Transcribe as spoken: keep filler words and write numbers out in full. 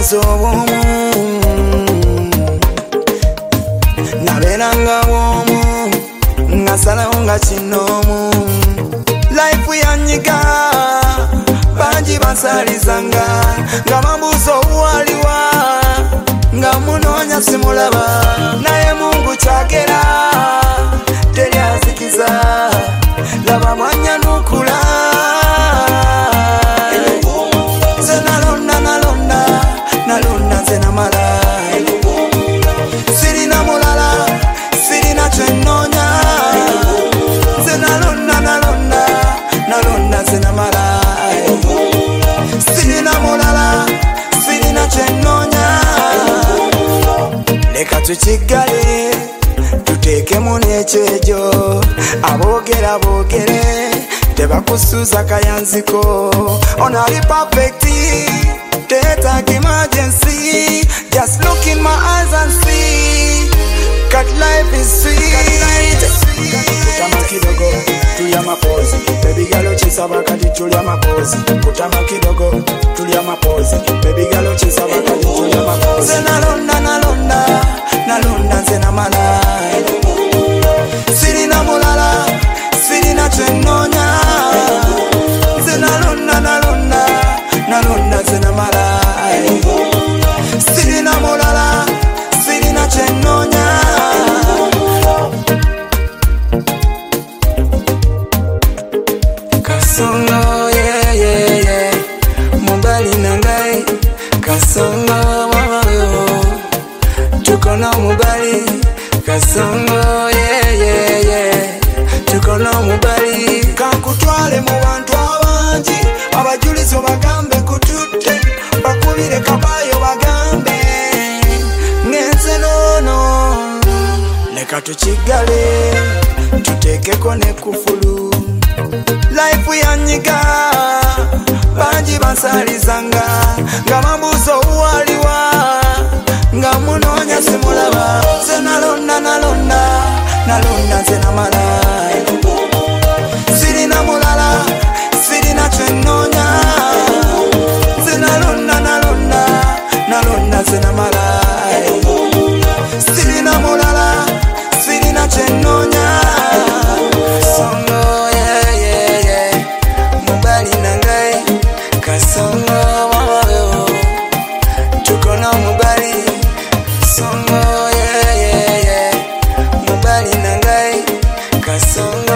nazo womu naberanga womu ngasala unga chinomu life yanyiga banji basalizanga nga mambuzo waliwa nga munonya simulaba naye Mungu chagera telyazikiza laba mwanya nukula zena londa na londa na londa zena mala sirina mulala sirina chenonya zena londa na londa na londa zena mala sirina mulala sirina chenonya leka tuchigale tuteke munekyejo abogera bogere tebakusuza kayanziko onali perfect data emergency just look in my eyes and see God life is sweet kutama kidogo tulia mapozi baby girl chisaba kati tulia mapozi kutama kidogo tulia mapozi baby girl chisaba kati tulia mapozi zena londa na londa na londa zena mala sirina mulala sirina chenonya zena londa na londa na londa zena mala sirina mulala sirina chenonya kasongo yeah yeah yeah mobali nangai kasongo tukono mobali kasongo yeah yeah yeah tukono mobali kakutwale mu bantu abanji abajulizo bagambe kututte bakubire kabayo bagambe ngenze nono leka tuchigale tutekeko ne kufulu life yanyiga banji basalizanga nga mambuzo waliwa nga munonya simulaba zena londa na londa na londa zena mala sirina mulala sirina chenonya zena londa na londa na londa zena mala sirina mulala sirina chenonya songo yeah yeah yeah mobali nangai kasongo tukono mobali songo yeah yeah yeah mobali nangai kasongo